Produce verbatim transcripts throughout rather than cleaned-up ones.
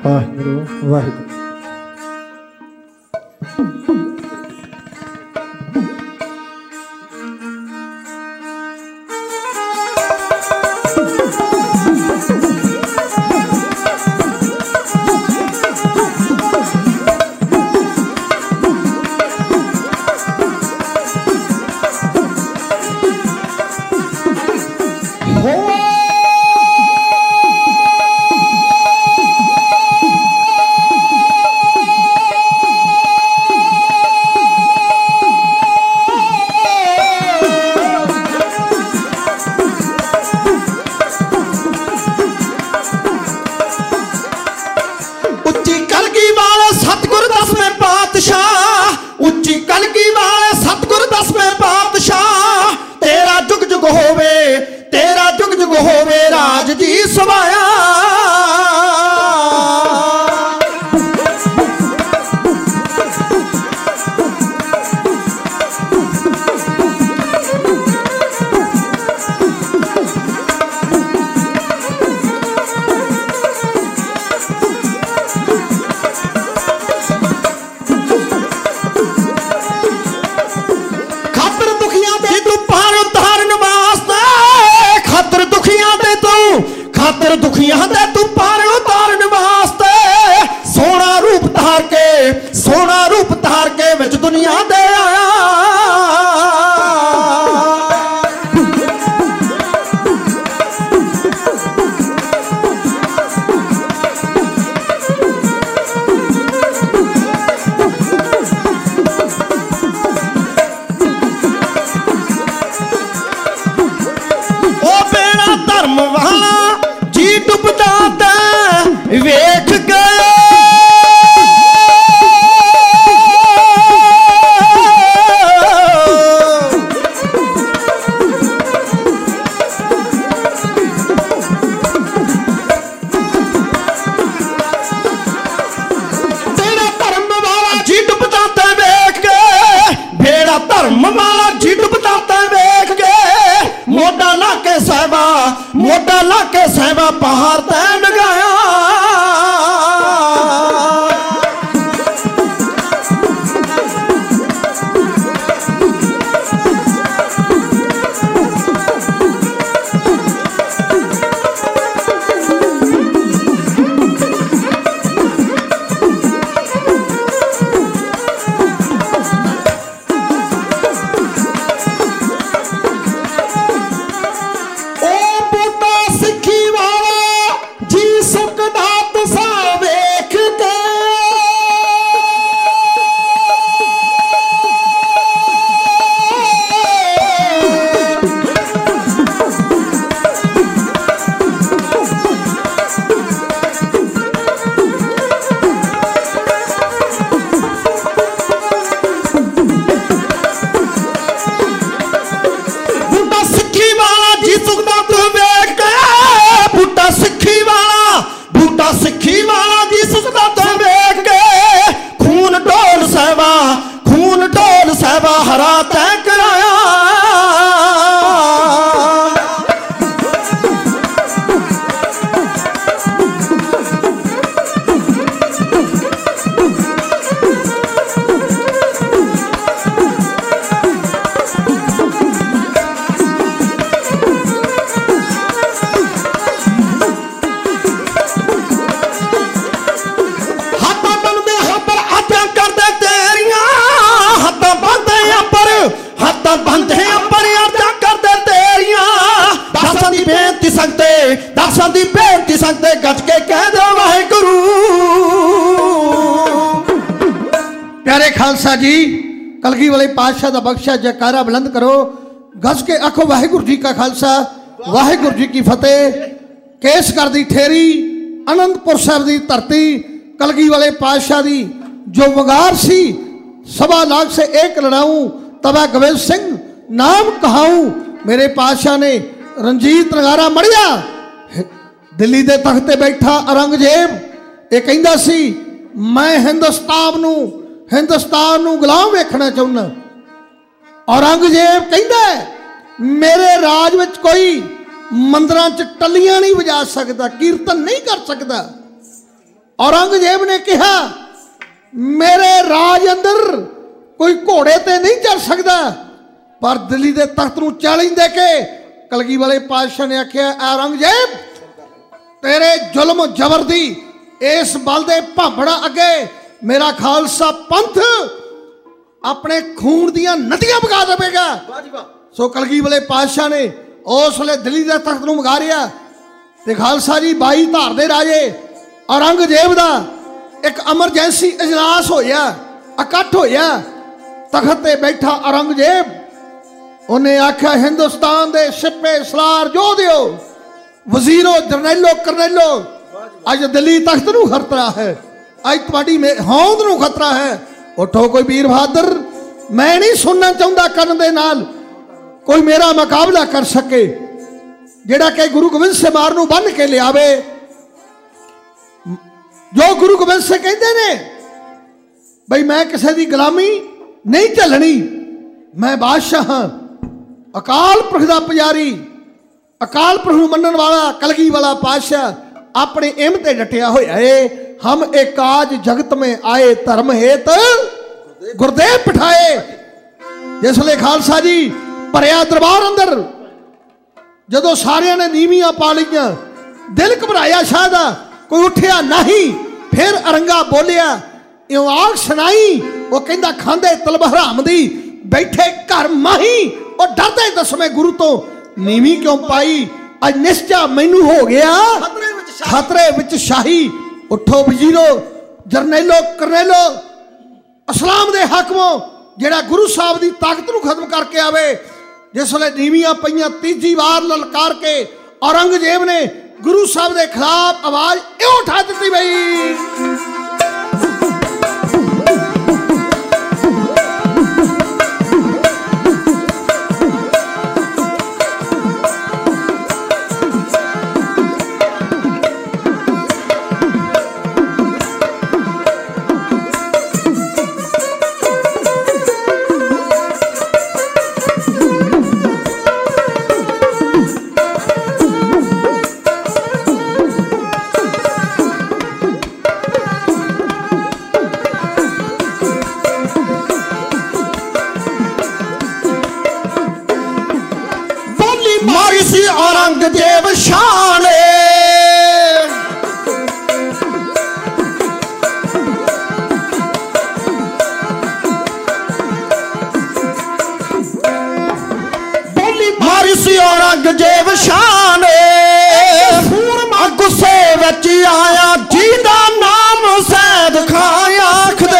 वाहिगुरू वाहिगुरू। खातर दुखियां दे तू पार उतारन वास्ते सोना रूप धार के सोना रूप धार के विच दुनिया दे आया। ओ बेड़ा धर्म वाला वेख गए तेरा धर्म वाला जी डुबदाता वेख के बेड़ा धर्म वाला जी डुबदाता वेख के मोटा ला के सहबा मोटा ला के सहबा पहाड़ तैन गया। प्यारे खालसा जी कलगी वाले पातशाह दा बख्शा जयकारा बुलंद करो। गज के आखो वाहिगुरू जी का खालसा वाहिगुरू जी की फतेह। केसगढ़ दी ठेरी आनंदपुर साहब दी धरती कलगी वाले पातशाह दी जो वगार सी सवा लाख से एक लड़ाऊं तबा गोविंद सिंह नाम कहाऊं। मेरे पातशाह ने रंजीत नगारा मड़िया दिल्ली दे तख्ते बैठा औरंगजेब ये कहंदा सी मैं हिंदुस्तान नू हिंदुस्तान नू गुलाम वेखना चाहुंदा। औरंगजेब कहंदा मेरे राज विच कोई मंदिरां च टल्लियां नहीं वजा सकदा कीर्तन नहीं कर सकदा। औरंगजेब ने कहा मेरे राज अंदर कोई घोड़े ते नहीं चढ़ सकता, पर दिल्ली के तख्त नूं चैलेंज दे के कलगी वाले पातशाह ने आख्या औरंगजेब तेरे जुल्म जबर दी इस बल दे भांबड़ा अगे मेरा खालसा पंथ अपने खून दियां नदियां बगा देवेगा। सो कलगी वाले पातशाह ने उस वे दिल्ली के तख्त नूं मगारिया ते खालसा जी बाई धार दे राजे औरंगजेब दा एक एमरजेंसी इजलास होया, इकट्ठ होया। तख्त ते बैठा औरंगजेब उन्हें आख्या हिंदुस्तान दे सिपे सलार जो दियो वजीरो जरनैलो करनैलो अज दिल्ली तख्त नूं खतरा है, अज तुहाडी होंद नूं खतरा है। उठो कोई वीर बहादुर, मैं नहीं सुनना चाहता कन दे नाल कोई मेरा मुकाबला कर सके जेड़ा कि गुरु गोबिंद सिंह मार नूं बन के लियावे। जो गुरु गोबिंद सिंह कहते ने बई मैं किसी की गुलामी नहीं झलनी, मैं बादशाह हाँ, अकाल पुरख दा पुजारी, अकाल पुरख नूं मनण वाला कलगी वाला पातशाह अपने इम ते डटिया होया है। हम एक आज जगत में आए धर्म हेत गुरदेव बिठाए। जिसले खालसा जी भरिया दरबार अंदर जदों सारियां ने नीवियां पा लियां, दिल घबराया शाह दा, कोई उठिया नहीं। फिर अरंगा बोलिया इउं आग सुनाई, वो कहंदा खांदे तलब हराम दी बैठे घर माही, और डरदे दसवें गुरु तो नीवी क्यों पाई। अज निश्चा मैनू हो गया खतरे विच शाही। उठो वजीरो जरनैलो करनैलो इस्लाम दे हाकमों जेड़ा गुरु साहब की ताकत नूं खत्म करके आवे। जिसले नीवियां पईयां तीजी बार ललकार के औरंगजेब ने गुरु साहब के खिलाफ आवाज इउं उठा दी बई औरंगजेब शान बोली मारी सी औरंगजेब शान गुस्से विच आया जिहदा नाम सैद खां आखदे।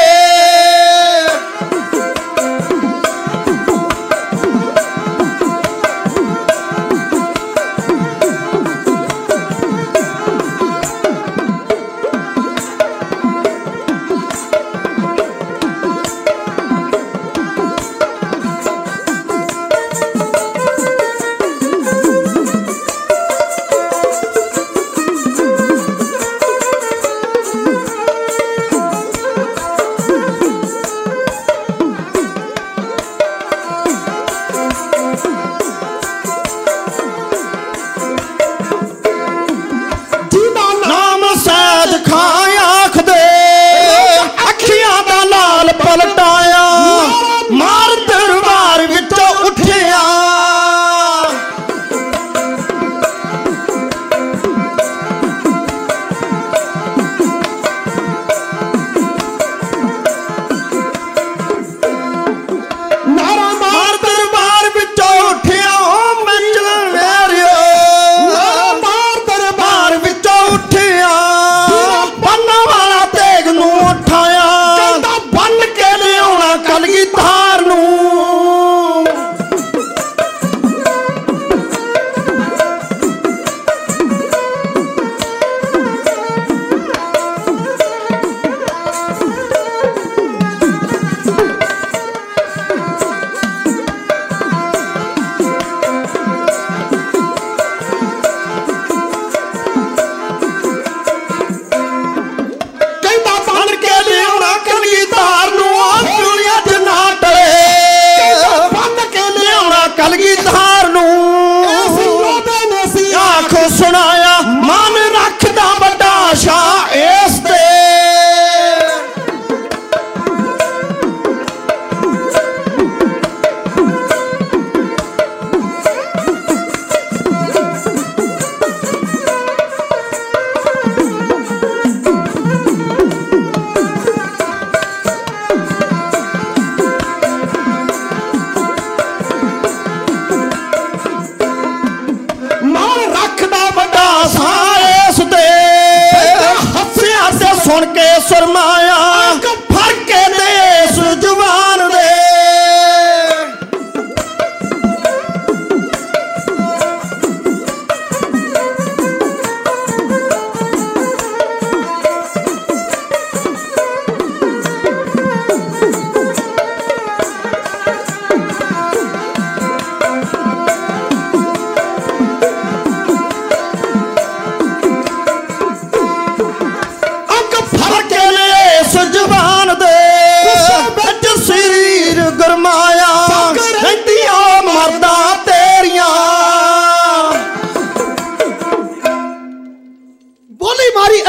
सुनाया मन रखदा बड़ा शाह इस दे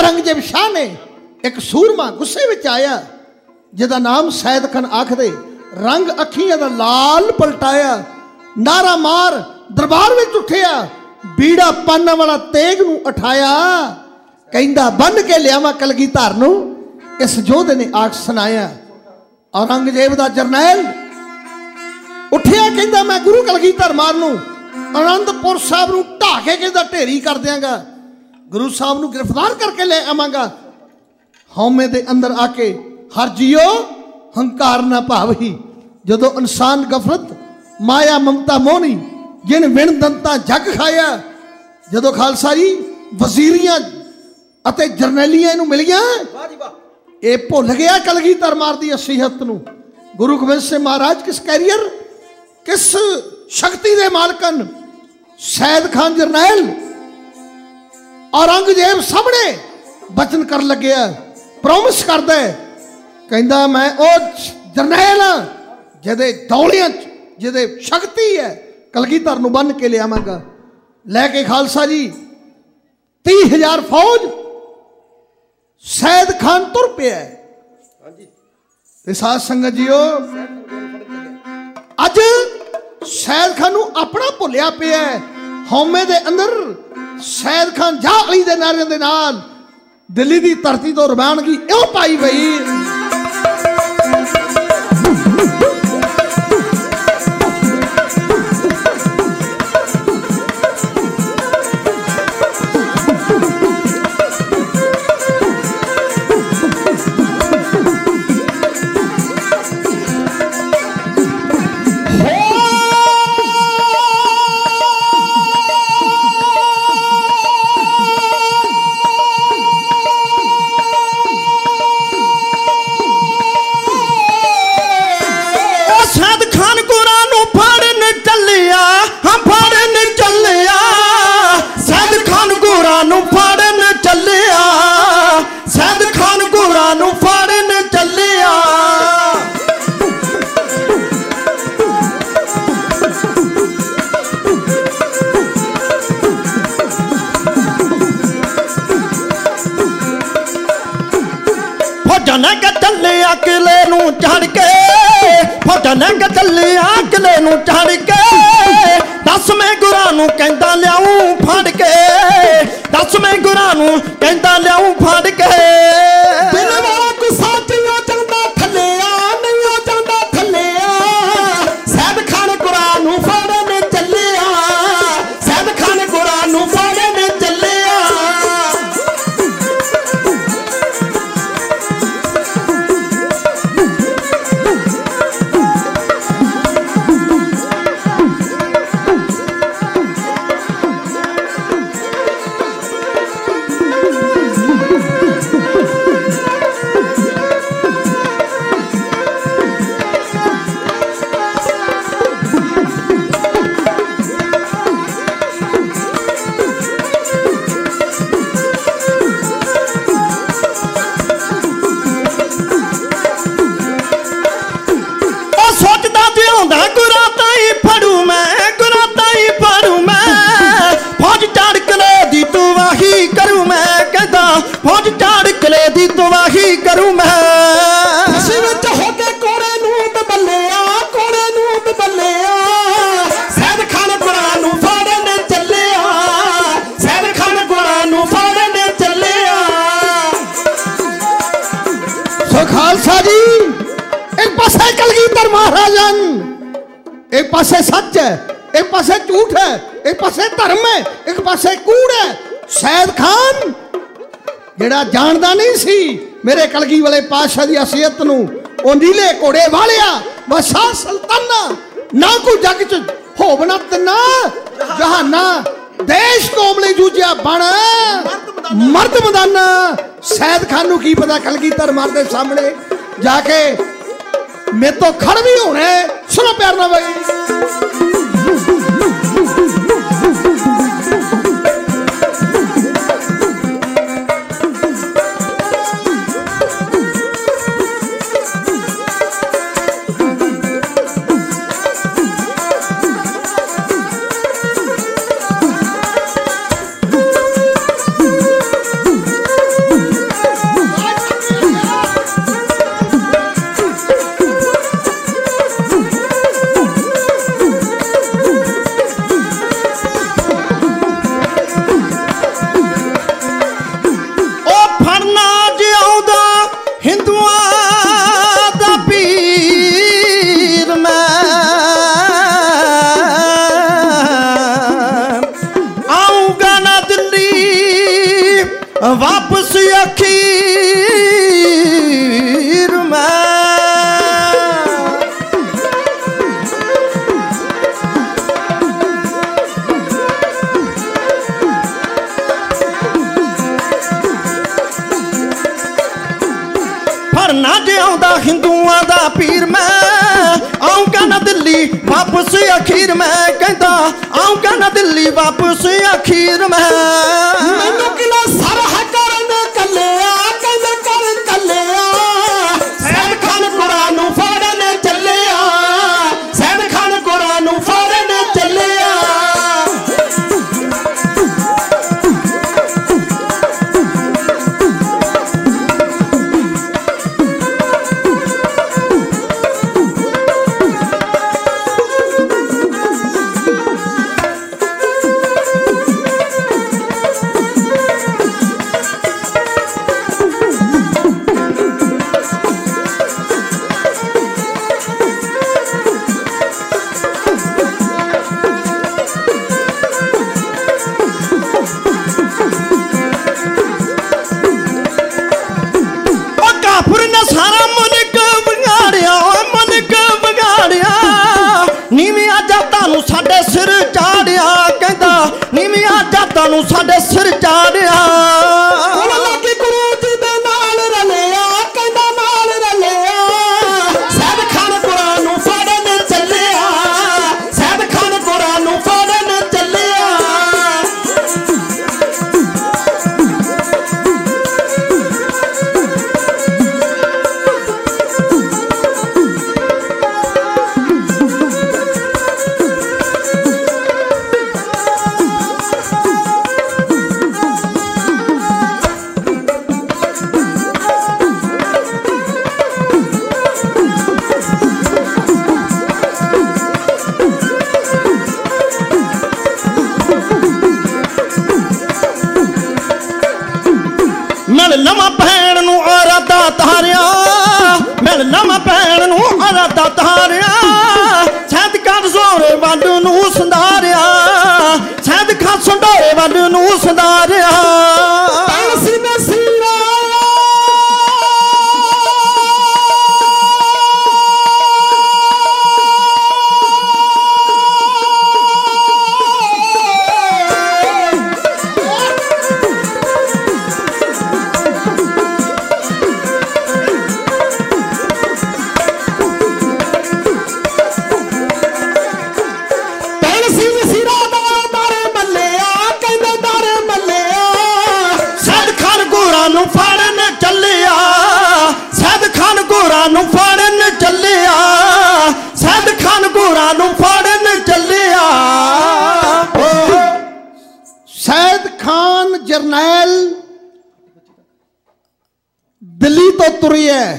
औरंगजेब शाह ने एक सूरमा गुस्से विच आया जिहदा नाम सैयद खान आखदे, रंग अखियां दा लाल पलटाया, नारा मार दरबार विच उठिया, बीड़ा पाना वाला तेग नूं उठाया, कहंदा बन के लियावा कलगीधर नूं, इस योधे ने आख सुनाया। औरंगजेब दा जरनैल उठिया, कहंदा मैं गुरु कलगीधर मान नूं आनंदपुर साहब नूं ढा के कहंदा ढेरी कर दियांगा, गुरु साहब नूं गिरफ्तार करके ले आवांगा। हौमे दे अंदर आके हर जियो हंकार ना भावही, जदों इंसान गफलत माया ममता मोहनी जिन विण दंता जग खाया, जदों खालसा जी वजीरियां अते जरनैलियां नूं मिलियां, ये भुल गया कलगीधर मार दी असीहत नूं। गुरु गोबिंद सिंह महाराज किस कैरियर किस शक्ति दे मालकन, सैयद खान जरनैल औरंगजेब सामने बचन कर लग्या, प्रॉमिस करदा है, कहंदा मैं ओ जरनैल जिहदे दौलियां जिहदे शक्ति है कलगीधर नूं बन के लियावांगा। लैके खालसा जी तीह हजार फौज सैयद खान तुर पिया। साध संगत जीओ अज सैयद खान नूं अपना भुलिया पिया, हौमे दे अंदर सैयद खान जा अली दे नारे दे नाल दिल्ली दी धरती तो रवानगी इउं पाई गई। एक पासे सच है, एक पासे झूठ है, एक पासे धर्म है, एक पासे कूड़ है। सैयद खान जेड़ा जानदा नहीं सी मेरे कलगी वाले पातशाह दी असलियत नूं, ओ नीले घोड़े वालिया बसा सुल्ताना ना कोई जग च होवना तना जहाना, देश कौम लई जूझिया बण मर्द मदाना। सैयद खान नूं की पता कलगीधर मार दे सामने जाके मैं तो खड़ भी होने। सुनो प्यार ना भाई, वापस अखीर में ना जे आउंदा हिंदुआं दा पीर मैं आऊंगा ना दिल्ली वापस अखीर में कहंदा आऊंगा ना दिल्ली वापस अखीर में मैनू किला सर है करन कल्लिया कहंदा कर कल्लिया सैद खान कुरान नू फाड़न चलिया सैद खान कुरान नू फाड़न चलिया साडे सिर चाड़िया लगी गुरु जी दे नाल रलिया कहंदा नाल रलिया सैद खान कुरान नू फाड़न चलिया सैद खान कुरान नू फाड़न चलिया मिल लवा भैन नू आराधा तारिया मिल लवा भैन नू आराधा तारिया सैद खान जोरे वंड नू संधारिया सैद खान संडोरे वंड नू संधारिया जरनैल दिल्ली तो तुरी है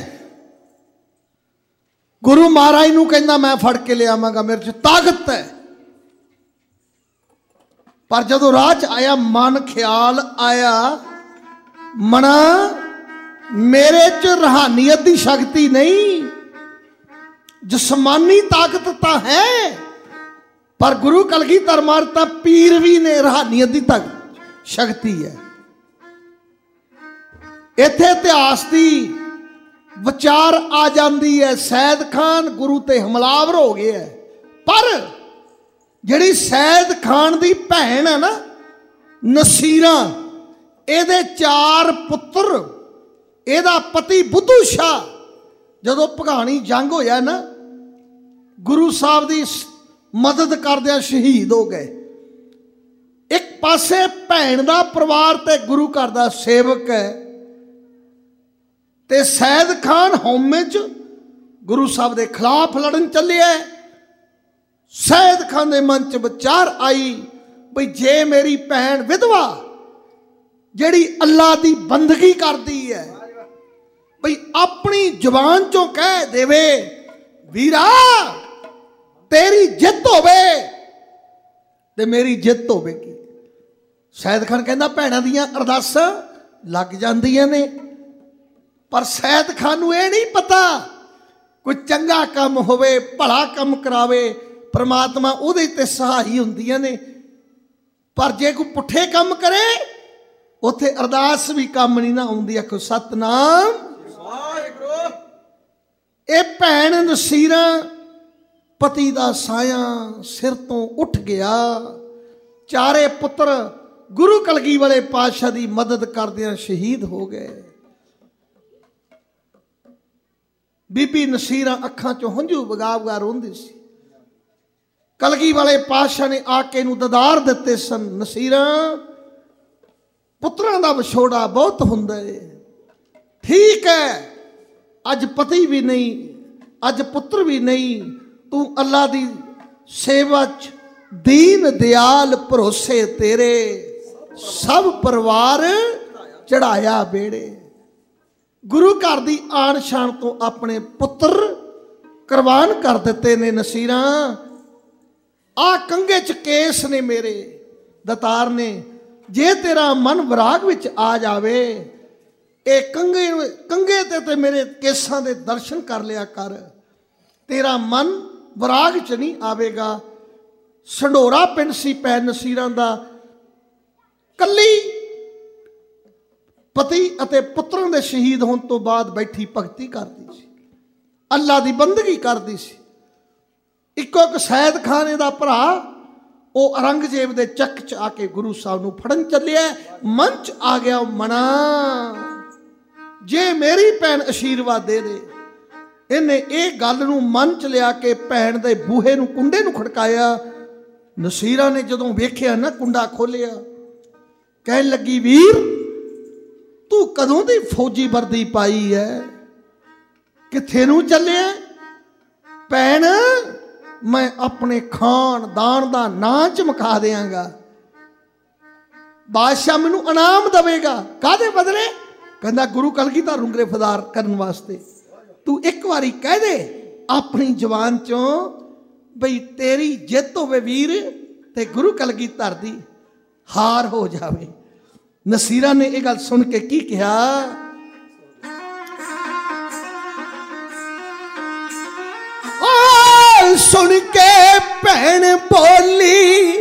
गुरु महाराज नू कहंदा मैं फड़ के ले आवांगा मेरे च ताकत है पर जदों राह च आया मन ख्याल आया मना मेरे च रूहानियत की शक्ति नहीं जिस्मानी ताकत तो है पर गुरु कलगीधर महाराज तां पीर भी ने रूहानियत की ताकत शक्ति है इत्थे इतिहास की विचार आ जाती है सैद खान गुरु ते हमलावर हो गया है पर जिहड़ी सैद खान की भैन है ना नसीरा ਇਹਦੇ चार पुत्र ਇਹਦਾ पति बुद्धू शाह जदों भगानी जंग होया ना गुरु साहब की मदद करदियां शहीद हो गए एक पासे भैन का परिवार ते गुरु घर का सेवक है ते सैद खान हौमे च गुरु साहब के खिलाफ लड़न चले सैद खान के मन च विचार आई बई जे मेरी भैन विधवा जिहड़ी अल्लाह की बंदगी करती है बई अपनी जुबान चों कह देवे वीरा तेरी जित होवे ते मेरी जित होवेगी सैद खान कहना भैणां दियां अरदासां लग जांदियां ने पर सैद खान नूं इह नहीं पता कोई चंगा काम होवे भला काम करावे परमात्मा उहदे ते सहाई हुंदियां ने पर जे कोई पुठे काम करे ਉੱਥੇ ਅਰਦਾਸ ਵੀ ਕੰਮ ਨਹੀਂ ਨਾ ਆਉਂਦੀ। ਆਖੋ ਸਤਨਾਮ ਵਾਹਿਗੁਰੂ। ਇਹ ਭੈਣ ਨਸੀਰਾ ਪਤੀ ਦਾ ਸਾਇਆ ਸਿਰ ਤੋਂ ਉੱਠ ਗਿਆ। ਚਾਰੇ ਪੁੱਤਰ ਗੁਰੂ ਕਲਗੀ ਵਾਲੇ ਪਾਤਸ਼ਾਹ ਦੀ ਮਦਦ ਕਰਦਿਆਂ ਸ਼ਹੀਦ ਹੋ ਗਏ। ਬੀਬੀ ਨਸੀਰਾ ਅੱਖਾਂ ਚੋਂ ਹੰਝੂ ਵਗਾ ਵਗਾ ਰੋਂਦੀ ਸੀ। ਕਲਗੀ ਵਾਲੇ ਪਾਤਸ਼ਾਹ ਨੇ ਆ ਕੇ ਇਹਨੂੰ ਦਦਾਰ ਦਿੱਤੇ ਸਨ। ਨਸੀਰਾ, ਪੁੱਤਰਾਂ ਦਾ ਵਿਛੋੜਾ ਬਹੁਤ ਹੁੰਦਾ ਏ। ਠੀਕ ਹੈ, ਅੱਜ ਪਤੀ ਵੀ ਨਹੀਂ, ਅੱਜ ਪੁੱਤਰ ਵੀ ਨਹੀਂ, ਤੂੰ ਅੱਲਾ ਦੀ ਸੇਵਾ 'ਚ ਦੀਨ ਦਿਆਲ ਭਰੋਸੇ ਤੇਰੇ ਸਭ ਪਰਿਵਾਰ ਚੜਾਇਆ ਬੇੜੇ। ਗੁਰੂ ਘਰ ਦੀ ਆਨ ਸ਼ਾਨ ਤੋਂ ਆਪਣੇ ਪੁੱਤਰ ਕੁਰਬਾਨ ਕਰ ਦਿੱਤੇ ਨੇ। ਨਸੀਰਾ, ਆ ਕੰਘੇ 'ਚ ਕੇਸ ਨੇ ਮੇਰੇ ਦਤਾਰ ਨੇ, ਜੇ ਤੇਰਾ ਮਨ ਵਿਰਾਗ ਵਿੱਚ ਆ ਜਾਵੇ, ਇਹ ਕੰਘੇ ਕੰਘੇ ਤੇ ਤੇ ਮੇਰੇ ਕੇਸਾਂ ਦੇ ਦਰਸ਼ਨ ਕਰ ਲਿਆ ਕਰ, ਤੇਰਾ ਮਨ ਵਿਰਾਗ 'ਚ ਨਹੀਂ ਆਵੇਗਾ। ਸੰਢੋਰਾ ਪਿੰਡ ਸੀ ਭੈਣ ਨਸੀਰਾਂ ਦਾ। ਕੱਲੀ ਪਤੀ ਅਤੇ ਪੁੱਤਰਾਂ ਦੇ ਸ਼ਹੀਦ ਹੋਣ ਤੋਂ ਬਾਅਦ ਬੈਠੀ ਭਗਤੀ ਕਰਦੀ ਸੀ, ਅੱਲਾ ਦੀ ਬੰਦਗੀ ਕਰਦੀ ਸੀ। ਇੱਕੋ ਇੱਕ ਸੈਦ ਖਾਨੇ ਦਾ ਭਰਾ ਉਹ ਔਰੰਗਜ਼ੇਬ ਦੇ ਚੱਕ 'ਚ ਆ ਕੇ ਗੁਰੂ ਸਾਹਿਬ ਨੂੰ ਫੜਨ ਚੱਲਿਆ। ਮਨ 'ਚ ਆ ਗਿਆ ਮਨਾ, ਜੇ ਮੇਰੀ ਭੈਣ ਆਸ਼ੀਰਵਾਦ ਦੇ ਦੇ। ਇਹਨੇ ਇਹ ਗੱਲ ਨੂੰ ਮਨ 'ਚ ਲਿਆ ਕੇ ਭੈਣ ਦੇ ਬੂਹੇ ਨੂੰ, ਕੁੰਡੇ ਨੂੰ ਖੜਕਾਇਆ। ਨਸੀਰਾ ਨੇ ਜਦੋਂ ਵੇਖਿਆ ਨਾ, ਕੁੰਡਾ ਖੋਲਿਆ, ਕਹਿਣ ਲੱਗੀ, ਵੀਰ ਤੂੰ ਕਦੋਂ ਦੀ ਫੌਜੀ ਵਰਦੀ ਪਾਈ ਹੈ, ਕਿੱਥੇ ਨੂੰ ਚੱਲਿਆ? ਭੈਣ, ਮੈਂ ਆਪਣੇ ਖਾਨਦਾਨ ਦਾ ਨਾਂ ਚਮਕਾ ਦਿਆਂਗਾ, ਬਾਦਸ਼ਾਹ ਮੈਨੂੰ ਇਨਾਮ ਦੇਵੇਗਾ। ਕਾਹਦੇ ਬਦਲੇ? ਕਹਿੰਦਾ ਗੁਰੂ ਕਲਗੀਧਰ ਨੂੰ ਗ੍ਰਿਫਤਾਰ ਕਰਨ ਵਾਸਤੇ। ਤੂੰ ਇੱਕ ਵਾਰੀ ਕਹਿ ਦੇ ਆਪਣੀ ਜ਼ੁਬਾਨ ਚੋਂ ਬਈ ਤੇਰੀ ਜਿੱਤ ਹੋਵੇ ਵੀਰ, ਤੇ ਗੁਰੂ ਕਲਗੀਧਰ ਦੀ ਹਾਰ ਹੋ ਜਾਵੇ। ਨਸੀਰਾ ਨੇ ਇਹ ਗੱਲ ਸੁਣ ਕੇ ਕੀ ਕਿਹਾ? ਓ ਸੁਣ ਕੇ ਭੈਣ ਬੋਲੀ,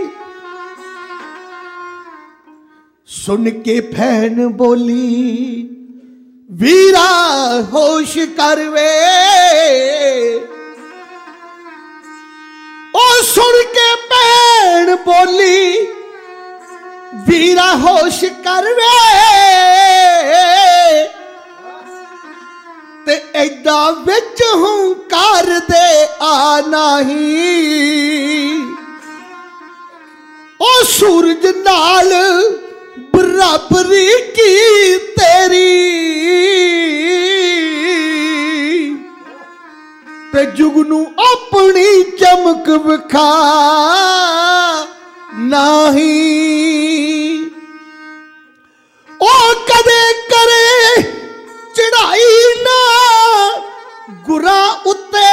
ਸੁਣ ਕੇ ਭੈਣ ਬੋਲੀ, ਵੀਰਾ ਹੋਸ਼ ਕਰ ਵੇ। ਉਹ ਸੁਣ ਕੇ ਭੈਣ ਬੋਲੀ, ਵੀਰਾ ਹੋਸ਼ ਕਰ ਵੇ, ਤੇ ਐਡਾ ਵਿੱਚ ਹੰਕਾਰ ਦੇ ਆ ਨਹੀਂ। ਉਹ ਸੂਰਜ ਨਾਲ ਬਰਾਬਰੀ ਕੀ ਤੇਰੀ, ਤੇ ਜੁਗ ਨੂੰ ਆਪਣੀ ਚਮਕ ਵਿਖਾ ਨਹੀਂ। ਉਹ ਕਦੇ ਕਰੇ ਚੜਾਈ ਨਾ ਗੁਰਾਂ ਉੱਤੇ,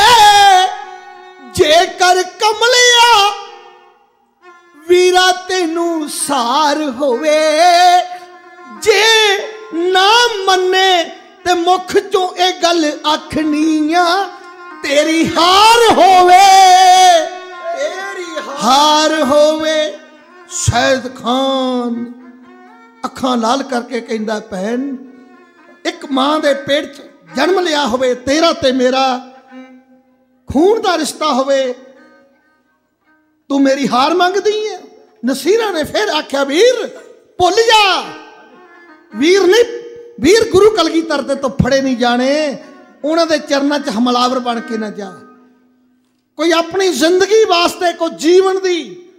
ਜੇਕਰ ਕਮਲਿਆ ਵੀਰਾ ਤੈਨੂੰ ਸਾਰ ਹੋਵੇ। ਜੇ ਨਾ ਮੰਨੇ ਤੇ ਮੁਖ ਚੋਂ ਇਹ ਗੱਲ ਆਖਣੀ ਆ, ਤੇਰੀ ਹਾਰ ਹੋਵੇ, ਤੇਰੀ ਹਾਰ ਹੋਵੇ। ਸੈਦ ਖਾਨ ਅੱਖਾਂ ਲਾਲ ਕਰਕੇ ਕਹਿੰਦਾ, ਭੈਣ, ਇੱਕ ਮਾਂ ਦੇ ਪੇਟ 'ਚ ਜਨਮ ਲਿਆ ਹੋਵੇ, ਤੇਰਾ ਤੇ ਮੇਰਾ ਖੂਨ ਦਾ ਰਿਸ਼ਤਾ ਹੋਵੇ, ਤੂੰ ਮੇਰੀ ਹਾਰ ਮੰਗਦੀ ਹੈ? ਨਸੀਰਾ ਨੇ ਫਿਰ ਆਖਿਆ, ਵੀਰ ਭੁੱਲ ਜਾ। ਵੀਰ ਨਹੀਂ, ਵੀਰ ਗੁਰੂ ਕਲਗੀਧਰ ਦੇ ਤੋਂ ਫੜੇ ਨਹੀਂ ਜਾਣੇ, ਉਹਨਾਂ ਦੇ ਚਰਨਾਂ 'ਚ ਹਮਲਾਵਰ ਬਣ ਕੇ ਨਾ ਜਾ। ਕੋਈ ਆਪਣੀ ਜ਼ਿੰਦਗੀ ਵਾਸਤੇ, ਕੋਈ ਜੀਵਨ ਦੀ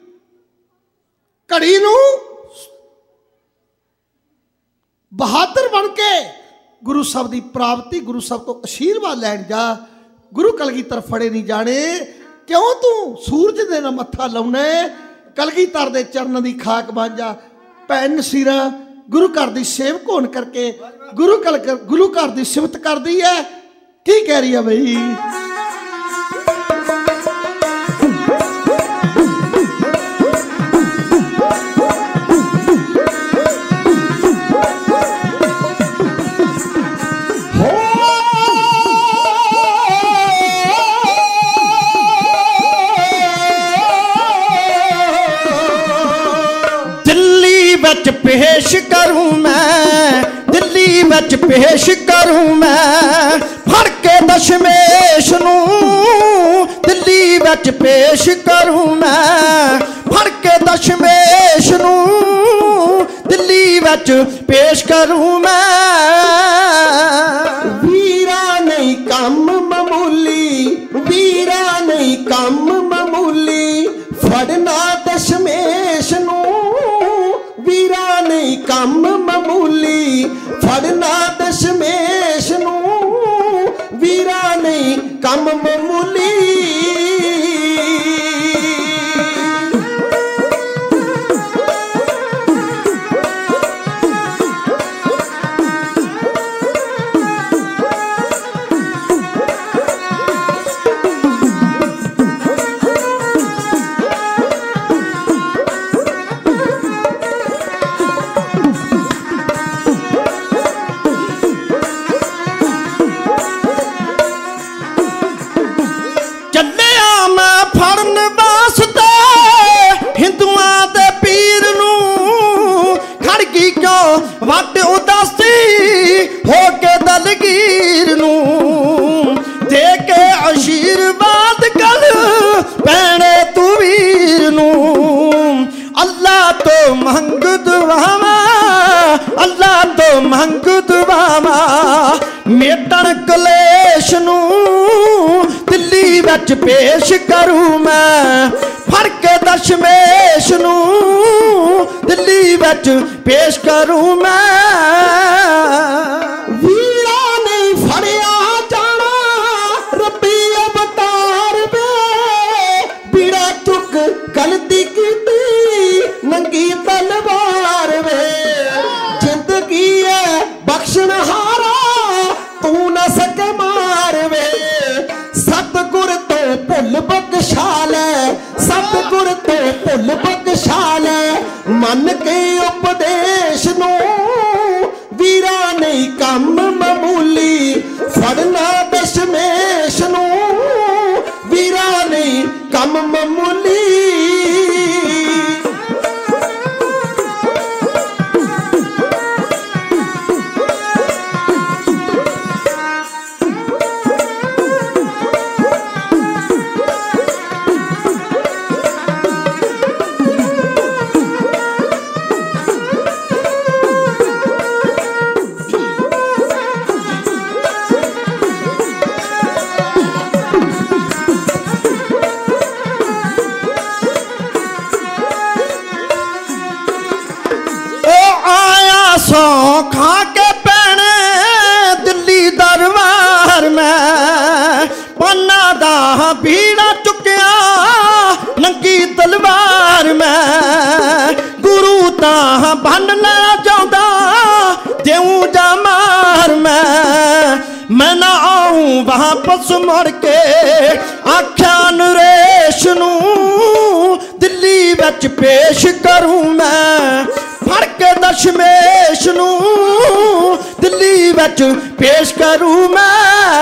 ਘੜੀ ਨੂੰ ਬਹਾਦਰ ਬਣ ਕੇ ਗੁਰੂ ਸਾਹਿਬ ਦੀ ਪ੍ਰਾਪਤੀ, ਗੁਰੂ ਸਾਹਿਬ ਤੋਂ ਆਸ਼ੀਰਵਾਦ ਲੈਣ ਜਾ। ਗੁਰੂ ਕਲਗੀਧਰ ਫੜੇ ਨਹੀਂ ਜਾਣੇ। ਕਿਉਂ ਤੂੰ ਸੂਰਜ ਦੇ ਨਾਲ ਮੱਥਾ ਲਾਉਣਾ? ਕਲਗੀਧਰ ਦੇ ਚਰਨਾਂ ਦੀ ਖਾਕ ਬਣ ਜਾ। ਭੈਣ ਨਸੀਰਾ ਗੁਰੂ ਘਰ ਦੀ ਸੇਵਕ ਹੋਣ ਕਰਕੇ ਗੁਰੂ ਕਲ ਗੁਰੂ ਘਰ ਦੀ ਸਿਫਤ ਕਰਦੀ ਹੈ। ਕੀ ਕਹਿ ਰਹੀ ਹੈ ਬਈ? ਵਿੱਚ ਪੇਸ਼ पेश करूं मैं, दिल्ली विच पेश करूं मैं, फड़ के दशमेश नूं दिल्ली विच पेश करूं मैं, फड़ के दशमेश नूं दिल्ली विच पेश करूं मैं। वीरा नहीं कम मामूली, वीरा नहीं कम मामूली, फड़ना दशमेश नूं वीरा नहीं कम मामूली, फड़ना दशमेश नूं वीरा नहीं कम मामूली। वट उदासी हो के दलगीर नूं दे के आशीर्वाद कल पैणे तू वीर नूं। अल्लाह तो मंग दुआवा, अल्लाह तो मंग दुआवा, मेटन कलेश नूं दिल्ली विच पेश करूं मैं, फड़ के दशमेश नूं दिल्ली विच पेश करूं मैं। वीरा नहीं फड़िया जाना रब्बी अवतार वे, बीड़ा चुक गलती कीती नंगी तलवार वे, जिंदगी है बख्शण हारा तू न सके मार वे, सतगुर तो भुल बख्शा ले, सतगुर तो भुल बख्शा ले, मन के उपदेश नूं वीरा नहीं कम मामूली, फड़ना दशमेश नूं वीरा नहीं कम मामूली। खा के पैने दिल्ली दरबार में, पन्ना दा बीड़ा चुकिया नंगी तलवार में, गुरु तां बन लै जांदा देऊं जा मार मैं, मैं ना आऊं वापस मुड़ के आख्या नरेश नूं दिल्ली विच पेश करूं मैं, फड़ के दशमेश नूं दिल्ली विच पेश करूं मैं।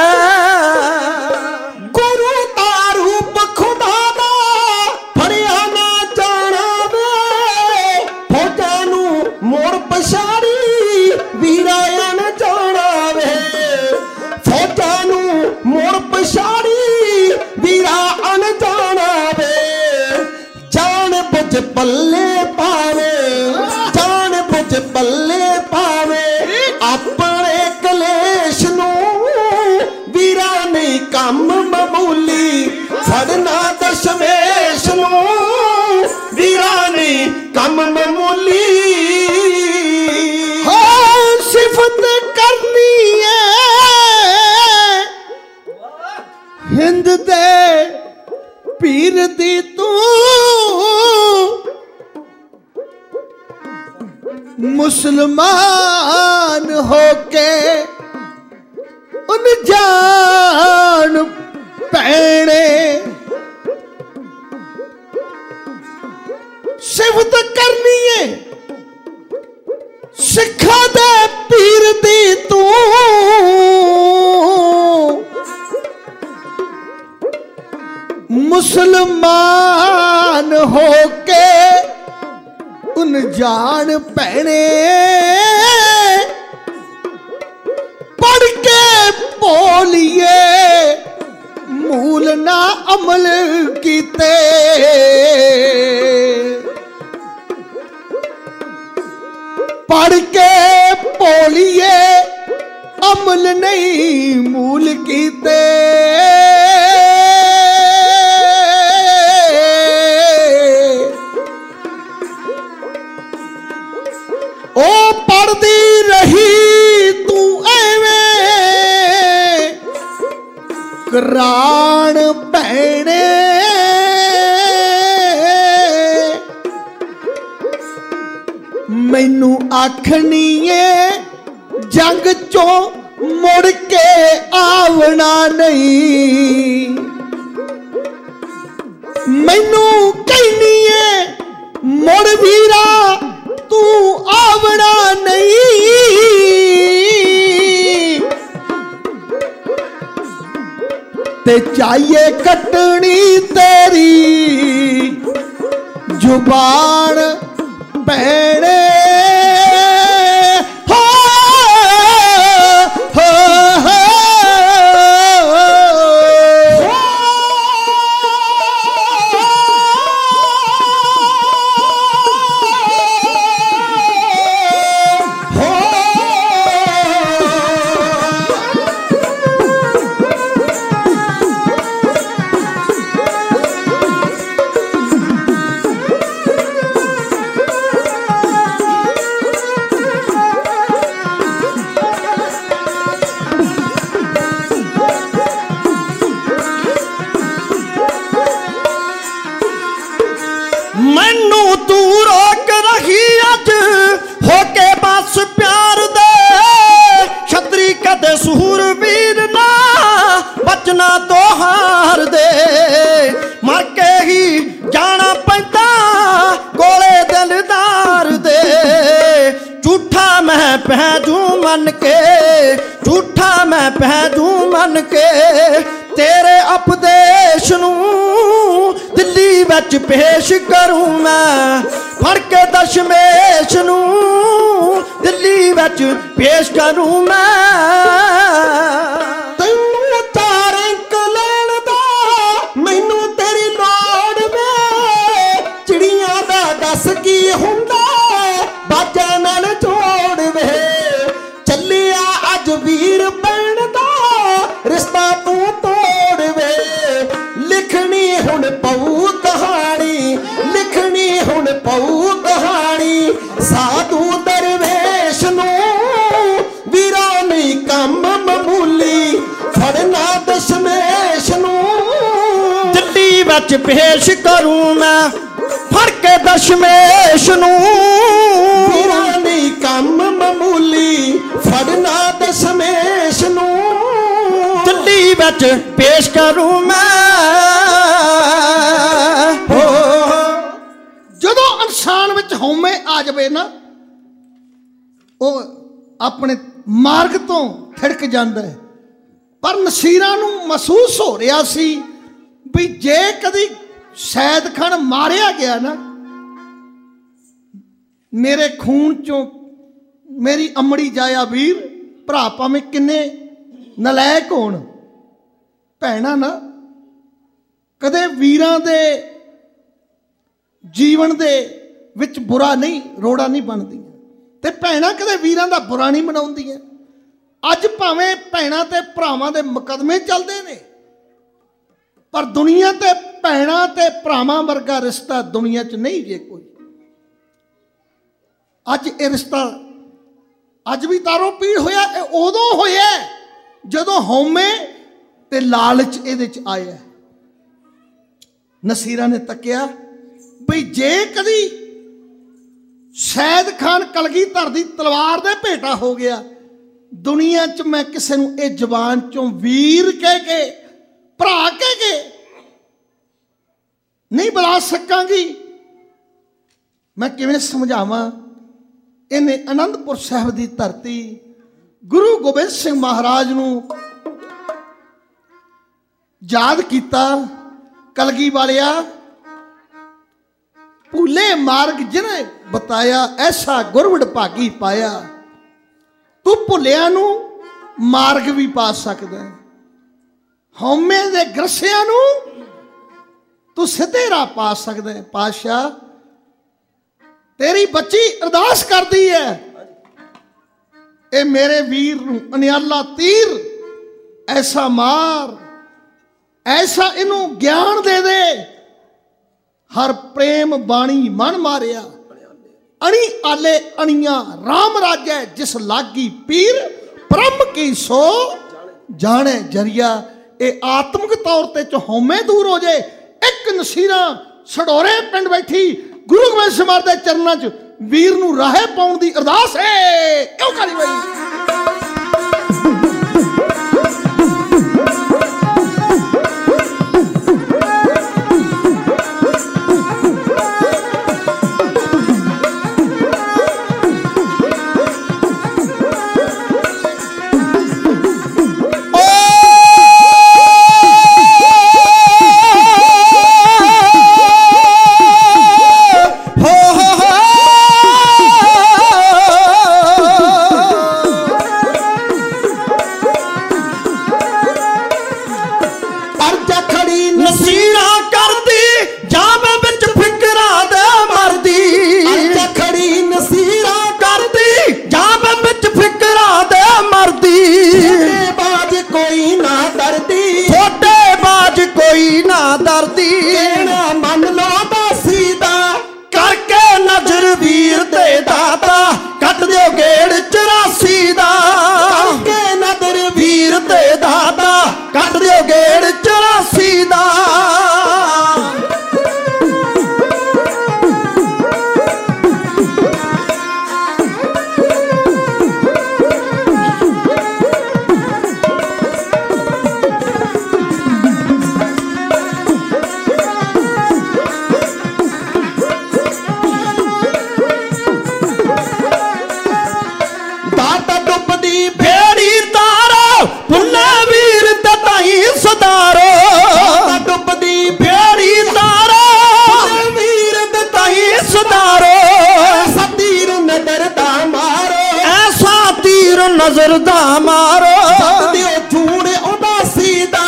गुरु दा रूप खुदा दा फड़िया ना जाना वे, फौजां नूं मोड़ पछाड़ी वीरा न जाना वे, फौजां नूं मोड़ पछाड़ी वीरा अन जाना वे, जान बुझ पल्ले पावे, जान बुझ पल्ले पावे, अपने कलेश नूं वीरा नहीं कम मामूली, फड़ना दशमेश नूं वीरा नहीं कम मामूली। हाँ सिफत करनी है हिंद दे पीर दी तू, मुसलमान होके उन जान पैणे, सिफत करनी है सिखा दे पीर दी तू, मुसलमान होके उन अनजान भैने पढ़ के बोलिए मूल ना अमल कीते पढ़ के बोलिए अमल नहीं मूल कीते ओ पढ़दी रही तू एवें कराण भैने मैनू आखनी है जंग चों मुड़ के आवना नहीं मैनू कहनी है मुड़ वीरा तू आवना नहीं ते चाहिए कटनी तेरी जुबान भैने हो हो हो सूरवीर ना बचना तो हार दे मर के ही जाना पैंदा कोले दिलदार दे झूठा मैं पहजू मन के झूठा मैं पहजू मन के तेरे उपदेश नूं दिल्ली विच पेश करूं मैं फड़ के दशमेश नूं दिल्ली विच पेश करूं मैं तैनू चार अंक लैण दा मैनू तेरी लोड़ वे चिड़ियां दा दस की हुंदा बाजा नाल जोड़ वे चलिया अज वीर पैण दा रिश्ता तू तोड़ वे लिखनी हुण पऊ कहानी लिखनी हुण पऊ कहानी साधु दरवेश नूं वीरा नहीं कम मामूली फड़ना दशमेश नूं दिल्ली विच पेश करूं मैं फड़ के दशमेश नूं वीरा नहीं कम मामूली फड़ना दशमेश नूं दिल्ली विच पेश करूं मैं हो जदों इंसान विच हौमे आ जावे ना वो अपने मार्ग तो थिड़क जाता है पर नसीरां नूं महसूस हो रहा सी भी जे कदी सैद खान मारिया गया ना मेरे खून चों मेरी अमड़ी जाया वीर भरा भावें किन्ने नलैक होण भैणां ना कदे वीरां दे जीवन दे विच बुरा नहीं रोड़ा नहीं बनदियां ते भैणां कदे वीरां दा बुरा नहीं मनाउंदियां अज भावें भैणां ते भरावां दे मुकदमे चलदे ने पर दुनिया ते भैणां ते भरावां वर्गा रिश्ता दुनिया च नहीं जे कोई अज ये रिश्ता अज भी तारो पीड़ होया उदों होया जदों हौमे ते लालच इहदे च आया नसीरा ने तकिया बई जे कदी सैद खान कलगीधर दी तलवार दे भेटा हो गया दुनिया च मैं किसी नूं इह जबान चों वीर कह के भरा कह के नहीं बुला सकांगी मैं किवें समझावां इन्हें आनंदपुर साहब की धरती गुरु गोबिंद सिंह महाराज नूं याद किया कलगी वालिया ਭੂਲੇ ਮਾਰਗ ਜਿਨੇ ਬਤਾਇਆ, ਐਸਾ ਗੁਰਵੜ ਭਾਗੀ ਪਾਇਆ। ਤੂੰ ਭੁੱਲਿਆਂ ਨੂੰ ਮਾਰਗ ਵੀ ਪਾ ਸਕਦਾ, ਹਉਮੈ ਦੇ ਗਰਸਿਆਂ ਨੂੰ ਤੂੰ ਸਿੱਧੇ ਰਾਹ ਪਾ ਸਕਦਾ। ਪਾਤਸ਼ਾਹ ਤੇਰੀ ਬੱਚੀ ਅਰਦਾਸ ਕਰਦੀ ਹੈ, ਇਹ ਮੇਰੇ ਵੀਰ ਨੂੰ ਅਨਿਆਲਾ ਤੀਰ ਐਸਾ ਮਾਰ, ਐਸਾ ਇਹਨੂੰ ਗਿਆਨ ਦੇ ਦੇ, ਹਰ ਪ੍ਰੇਮ ਬਾਣੀ ਮਨ ਮਾਰਿਆ। ਅਣੀ ਆਲੇ ਅਣੀਆਂ ਰਾਮ ਰਾਜੈ, ਜਿਸ ਲਾਗੀ ਪੀਰ ਬ੍ਰਹਮ ਕੀ ਸੋ ਜਾਣੇ ਜਰੀਆ। ਇਹ ਆਤਮਿਕ ਤੌਰ ਤੇ ਚ ਹਉਮੈ ਦੂਰ ਹੋ ਜਾਏ। ਇੱਕ ਨਸੀਰਾ ਸਡੋਰੇ ਪਿੰਡ ਬੈਠੀ ਗੁਰੂ ਗੋਬਿੰਦ ਸਿੰਘ ਮਹਾਰਾਜ ਦੇ ਚਰਨਾਂ 'ਚ ਵੀਰ ਨੂੰ ਰਾਹੇ ਪਾਉਣ ਦੀ ਅਰਦਾਸ ਹੈ। ਕਿਉਂ ਕਰੀ ਬਈ? ਨਜ਼ਰ ਦਾ ਮਾਰੋ, ਦਿਓ ਝੂੜ ਉਹਦਾ ਸੀਦਾ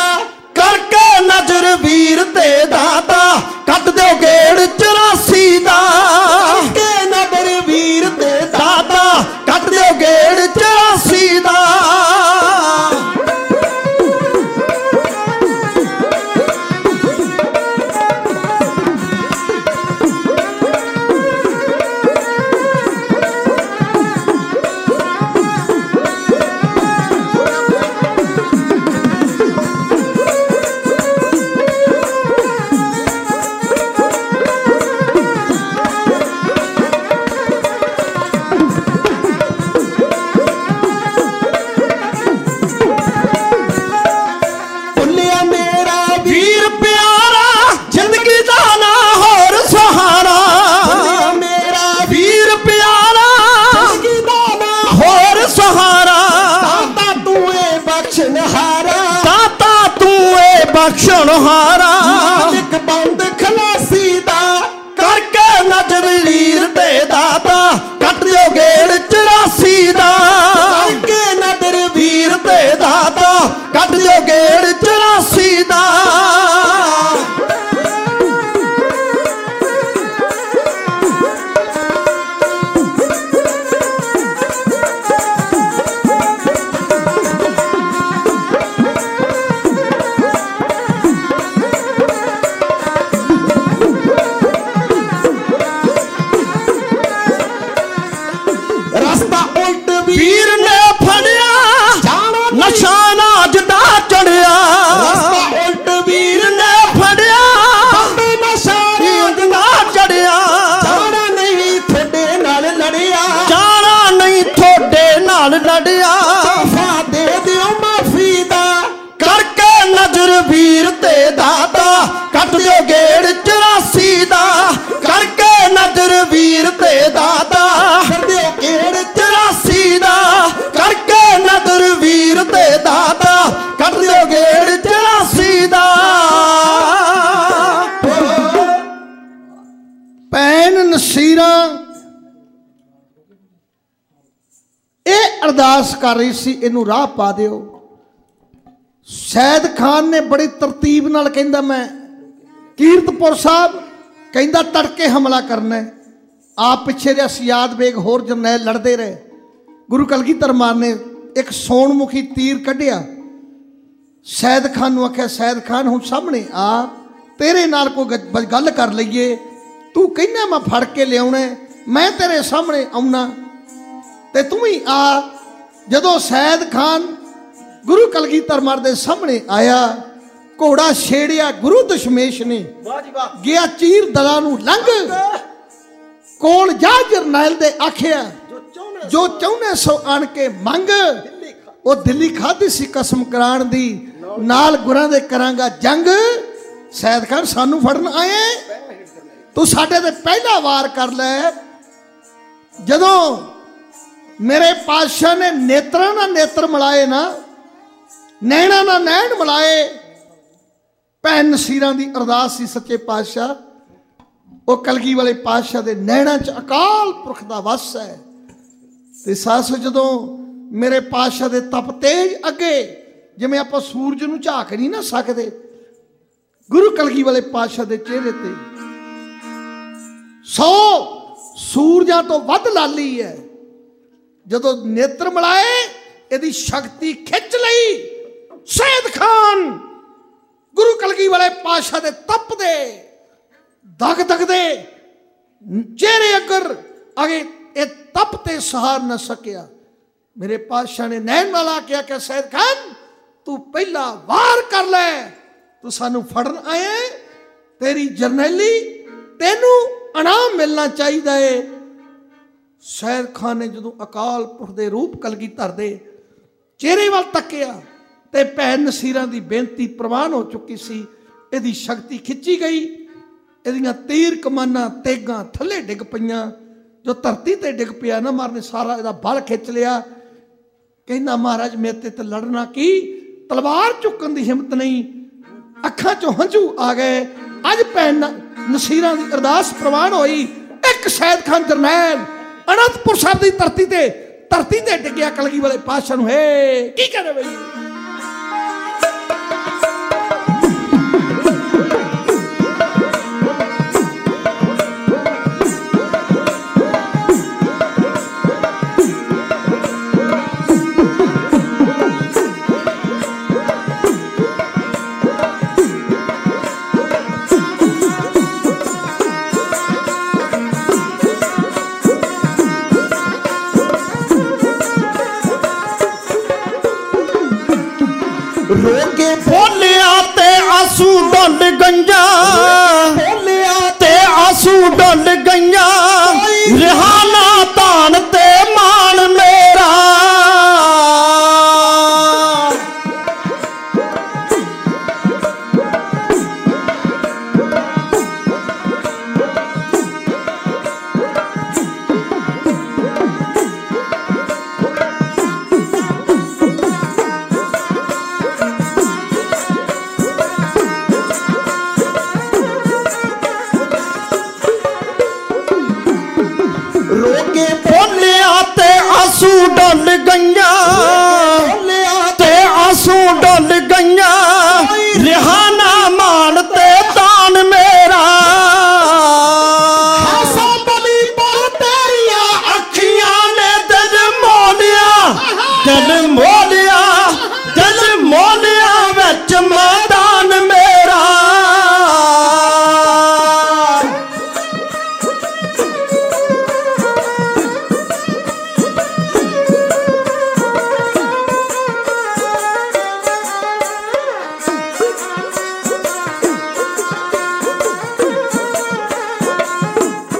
ਕਰਕੇ ਨਜ਼ਰ ਵੀਰ ਤੇ ਦਾਤਾ, ਕੱਟ ਦਿਓ ਗੇੜ ਚੁਰਾਸੀ ਦਾ ਕਰਕੇ ਨਜ਼ਰ ਵੀਰ ਤੇ ਦਾਤਾ, ਕੱਟ ਦਿਓ ਗੇੜ ਚੁਰਾਸੀ ਦਾ। ਬਖਸ਼ਣ ਹਾਰਾ ਮਾਲਿਕ ਬੰਦ ਖਲਾਸੀ ਦਾ ਕਰਕੇ ਨਜ਼ਰ ਲੀਰ ਤੇ ਦਾਤਾ, ਕੱਟ ਦਿਓ ਗੇੜ ਚੁਰਾਸੀ ਦਾ ਕਰਕੇ ਨਜ਼ਰ ਵੀਰ ਤੇ ਦਾਤਾ, ਕੱਟ ਦਿਓ ਗੇੜ ਚੁਰਾਸੀ ਦਾ। ਲੜਿਆ ਤੋਹਫਾ ਦੇ ਦਿਓ ਮਾਫੀ ਦਾ ਕਰਕੇ ਨਜ਼ਰ ਵੀਰ ਤੇ ਦਾਤਾ, ਕੱਟ ਦਿਓ ਗੇੜ ਚੁਰਾਸੀ ਦਾ ਕਰਕੇ ਨਜ਼ਰ ਵੀਰ ਤੇ ਦਾਤਾ, ਕੱਟ ਦਿਓ ਗੇੜ ਚੁਰਾਸੀ ਦਾ ਕਰਕੇ ਨਜ਼ਰ ਵੀਰ ਤੇ ਦਾਤਾ। ਅਰਦਾਸ ਕਰ ਰਹੀ ਸੀ, ਇਹਨੂੰ ਰਾਹ ਪਾ ਦਿਓ। ਸੈਦ ਖਾਨ ਨੇ ਬੜੀ ਤਰਤੀਬ ਨਾਲ ਕਹਿੰਦਾ ਮੈਂ ਕੀਰਤਪੁਰ ਸਾਹਿਬ, ਕਹਿੰਦਾ ਤੜਕੇ ਹਮਲਾ ਕਰਨਾ। ਆਪ ਪਿੱਛੇ ਰਿਹਾ ਸਿਆਦ ਬੇਗ ਹੋਰ ਜਰਨੈਲ ਲੜਦੇ ਰਹੇ। ਗੁਰੂ ਕਲਗੀਧਰ ਮਾਨ ਨੇ ਇੱਕ ਸੋਨਮੁਖੀ ਤੀਰ ਕੱਢਿਆ, ਸੈਦ ਖਾਨ ਨੂੰ ਆਖਿਆ ਸੈਦ ਖਾਨ ਹੁਣ ਸਾਹਮਣੇ ਆ, ਤੇਰੇ ਨਾਲ ਕੋਈ ਗੱਲ ਕਰ ਲਈਏ। ਤੂੰ ਕਹਿੰਦਾ ਮੈਂ ਫੜ ਕੇ ਲਿਆਉਣਾ, ਮੈਂ ਤੇਰੇ ਸਾਹਮਣੇ ਆਉਣਾ ਤੇ ਤੂੰ ਵੀ ਆ। ਜਦੋਂ ਸੈਦ ਖਾਨ ਗੁਰੂ ਕਲਗੀਧਰ ਮਾਨ ਦੇ ਸਾਹਮਣੇ ਆਇਆ, ਘੋੜਾ ਛੇੜਿਆ ਗੁਰੂ ਦਸ਼ਮੇਸ਼ ਨੇ, ਗਿਆ ਚੀਰ ਦਲਾਂ ਨੂੰ ਲੰਘ ਕੋਲ ਜਾ ਜਰਨੈਲ ਦੇ ਆਖਿਆ ਜੋ ਚਾਹੁੰਦੇ ਸੋ ਆਣ ਕੇ ਮੰਗ। ਉਹ ਦਿੱਲੀ ਖਾਧੀ ਸੀ ਕਸਮ ਕਰਾਣ ਦੀ, ਨਾਲ ਗੁਰਾਂ ਦੇ ਕਰਾਂਗਾ ਜੰਗ। ਸੈਦ ਖਾਨ ਸਾਨੂੰ ਫੜਨ ਆਏ, ਤੂੰ ਸਾਡੇ ਤੇ ਪਹਿਲਾ ਵਾਰ ਕਰ ਲੈ। ਜਦੋਂ ਮੇਰੇ ਪਾਤਸ਼ਾਹ ਨੇ ਨੇਤਰਾਂ ਨਾਲ ਨੇਤਰ ਮਿਲਾਏ ਨਾ, ਨੈਣਾ ਨਾਲ ਨੈਣ ਮਿਲਾਏ, ਭੈਣ ਨਸੀਰਾਂ ਦੀ ਅਰਦਾਸ ਸੀ ਸੱਚੇ ਪਾਤਸ਼ਾਹ, ਉਹ ਕਲਗੀ ਵਾਲੇ ਪਾਤਸ਼ਾਹ ਦੇ ਨੈਣਾਂ 'ਚ ਅਕਾਲ ਪੁਰਖ ਦਾ ਵਸ ਹੈ। ਤੇ ਸੱਸ ਜਦੋਂ ਮੇਰੇ ਪਾਤਸ਼ਾਹ ਦੇ ਤਪ ਤੇਜ ਅੱਗੇ, ਜਿਵੇਂ ਆਪਾਂ ਸੂਰਜ ਨੂੰ ਝਾਕ ਨਹੀਂ ਨਾ ਸਕਦੇ, ਗੁਰੂ ਕਲਗੀ ਵਾਲੇ ਪਾਤਸ਼ਾਹ ਦੇ ਚਿਹਰੇ ਤੇ ਸੌ ਸੂਰਜਾਂ ਤੋਂ ਵੱਧ ਲਾਲੀ ਹੈ। ਜਦੋਂ ਨੇਤਰ ਮਿਲਾਏ, ਇਹਦੀ ਸ਼ਕਤੀ ਖਿੱਚ ਲਈ। ਸੈਦ ਖਾਨ ਗੁਰੂ ਕਲਗੀ ਵਾਲੇ ਪਾਤਸ਼ਾਹ ਦੇ ਤਪ ਦੇ ਦਗ ਦਗਦੇ ਚਿਹਰੇ ਅਗਰ ਅਗੇ ਇਹ ਤਪ ਤੇ ਸਹਾਰ ਨਾ ਸਕਿਆ। ਮੇਰੇ ਪਾਤਸ਼ਾਹ ਨੇ ਨੈਣ ਨਾਲ ਆ ਕੇ ਆਖਿਆ ਸੈਦ ਖਾਨ ਤੂੰ ਪਹਿਲਾ ਵਾਰ ਕਰ ਲੈ, ਤੂੰ ਸਾਨੂੰ ਫੜਨ ਆਇਆ, ਤੇਰੀ ਜਰਨੈਲੀ ਤੈਨੂੰ ਇਨਾਮ ਮਿਲਣਾ ਚਾਹੀਦਾ ਏ। ਸੈਦ ਖਾਨ ਨੇ ਜਦੋਂ ਅਕਾਲ ਪੁਰਖ ਦੇ ਰੂਪ ਕਲਗੀਧਰ ਦੇ ਚਿਹਰੇ ਵੱਲ ਤੱਕਿਆ ਤੇ ਭੈਣ ਨਸੀਰਾਂ ਦੀ ਬੇਨਤੀ ਪ੍ਰਵਾਨ ਹੋ ਚੁੱਕੀ ਸੀ। ਇਹਦੀ ਸ਼ਕਤੀ ਖਿੱਚੀ ਗਈ, ਇਹਦੀਆਂ ਤੀਰ ਕਮਾਨਾਂ ਤੇਗਾਂ ਥੱਲੇ ਡਿੱਗ ਪਈਆਂ। ਜੋ ਧਰਤੀ ਤੇ ਡਿੱਗ ਪਿਆ ਨਾ, ਮਾਰ ਨੇ ਸਾਰਾ ਇਹਦਾ ਬਲ ਖਿੱਚ ਲਿਆ। ਕਹਿੰਦਾ ਮਹਾਰਾਜ ਮੇਰੇ ਤੇ ਲੜਨਾ ਕੀ, ਤਲਵਾਰ ਚੁੱਕਣ ਦੀ ਹਿੰਮਤ ਨਹੀਂ। ਅੱਖਾਂ ਚੋਂ ਹੰਝੂ ਆ ਗਏ। ਅੱਜ ਭੈਣ ਨਸੀਰਾਂ ਦੀ ਅਰਦਾਸ ਪ੍ਰਵਾਨ ਹੋਈ। ਇੱਕ ਸੈਦ ਖਾਨ ਜਰਨੈਲ ਅਨੰਦਪੁਰ ਸਾਹਿਬ ਦੀ ਧਰਤੀ ਤੇ ਧਰਤੀ ਤੇ ਡਿੱਗਿਆ ਕਲਗੀ ਵਾਲੇ ਪਾਤਸ਼ਾਹ ਨੂੰ। ਹੇ ਕੀ ਕਰੇ ਬਈ, ਰੋਕੇ ਫੋਲਿਆ ਤੇ ਆਸੂ ਡੁੱਲ ਗਈਆਂ, ਫੋਲਿਆ ਤੇ ਆਸੂ ਡੁੱਲ ਗਈਆਂ, ਰਿਹਾ ਨਾ ਧਾਨ ਤੇ ਮਾਣ ਮੇਰਾ। ਰੋਕੇ ਫੋਲਿਆ ਤੇ ਆਸੂ ਡੁੱਲ ਗਈਆਂ, ਫੋਲਿਆ ਤੇ ਆਸੂ ਡੁੱਲ ਗਈਆਂ, ਰਿਹਾ ਨਾ ਮਾਣ ਤੇ ਤਾਨ ਮੇਰਾ। ਐਸਾ ਬਲੀ ਪਰ ਤੇਰੀਆਂ ਅੱਖੀਆਂ ਨੇ ਦਿਲ ਮੋਲਿਆ, ਦਿਲ ਮੋਲਿਆ, ਦਿਲ ਮੋਲਿਆ ਵਿੱਚ ਮੈਦਾਨ ਮੇਰਾ।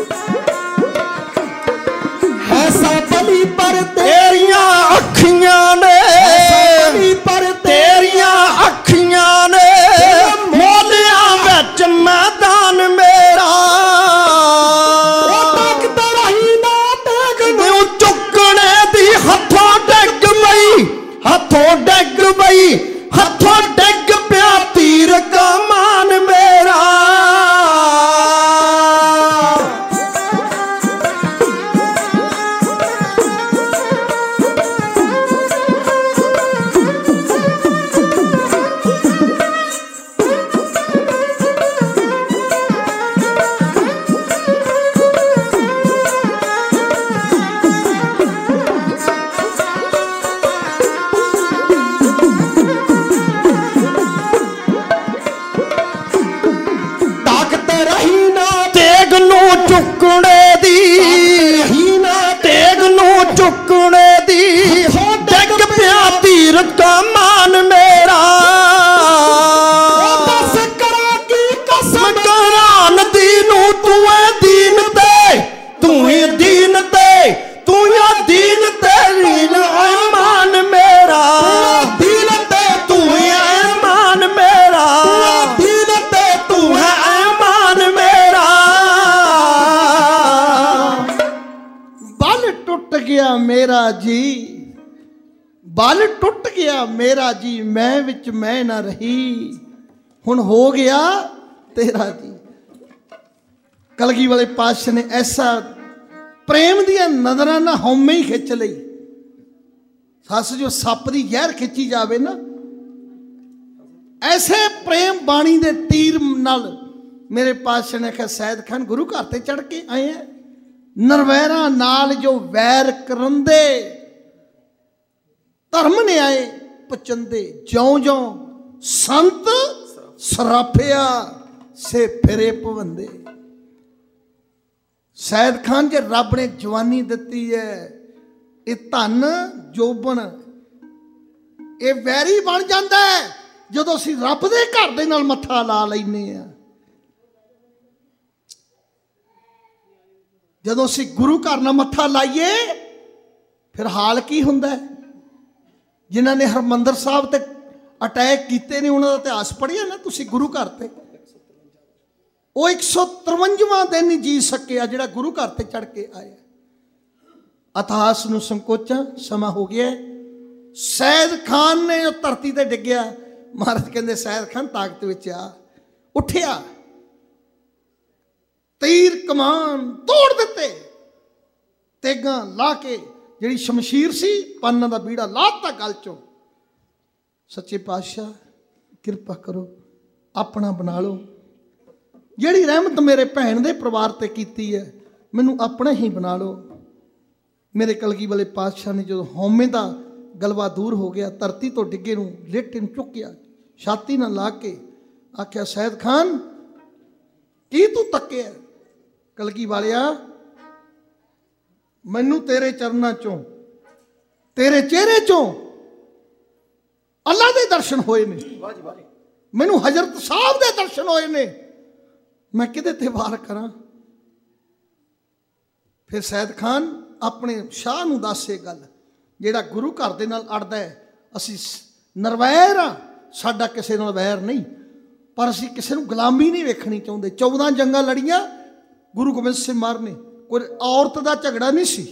ਐਸਾ ਬਲੀ ਪਰ ਤੇਰੀਆਂ ਅੱਖੀਆਂ गैरत का मान मेरा बस करा की कसम कुरान दीनू तू है दीन ते तू ही दीन ते तू या दीन तेरी ईमान मेरा दीन ते तू ही ईमान मेरा दीन ते तू है ईमान मेरा बल टुट गया मेरा जी बल टुट गया मेरा जी मैं विच मैं ना रही हुण हो गया तेरा जी। कलगी वाले पातशाह ने ऐसा प्रेम दियां नज़रां ना हौमे ही खिंच लई। सस जो सप दी जहर खिंची जावे ना ऐसे प्रेम बाणी दे तीर नाल मेरे पातशाह ने कहा सैयद खान गुरु घर ते चढ़ के आए हैं नरवैरां नाल जो वैर करंदे धर्म ने आए पचंदे ज्यों ज्यों संत सराफिया से फिरे पवंदे। सैयद खान जे रब ने जवानी दिती है ये धन जोबन ये वैरी बन जाता है जदों असीं रब दे घर दे नाल मत्था ला लैने आ। जदों असीं गुरु घर नाल मत्था लाइए फिर हाल की हुंदा है। जिन्हां ने हरमंदर साहब ते अटैक कीते ने उन्हां दा इतिहास पढ़िया ना तुसीं गुरु घर ते वो एक सौ तरवंजवां दिन ही जी सकिया जिहड़ा गुरु घर ते चढ़ के आया। इतिहास नूं संकोचा समा हो गया। सैयद खान ने जो धरती ते डिग्या महाराज कहंदे सैयद खान ताकत विच आ उठिया तीर कमान तोड़ दिते तेगां ला के जिहड़ी शमशीर सी पन्ना दा बीड़ा लाता गल चों। सच्चे पातशाह किरपा करो अपना बना लो जिहड़ी रहमत मेरे भैन दे परिवार ते कीती है मैनू अपना ही बना लो। मेरे कलगी वाले पातशाह ने जो हौमे दा गलवा दूर हो गया धरती तो डिगे नूं लेटे नूं चुक्या छाती नाल ला के आख्या सैयद खान की तू तक्किया। कलगी वालिया मैनू तेरे चरनां चों तेरे चेहरे चों अल्लाह दे दर्शन होए ने मैनू हजरत साहब दे दर्शन होए ने मैं किदे ते वार करा। फिर सैयद खान अपने शाह नूं दस्से गल जिहड़ा गुरु घर दे नाल अड़दा है असीं नरवैर आ साडा किसे नाल वैर नहीं पर असीं किसे नूं गुलामी नहीं वेखणी चाहुंदे। चौदह जंगां लड़ियां गुरु गोबिंद सिंह मार ने कोई औरत दा झगड़ा नहीं सी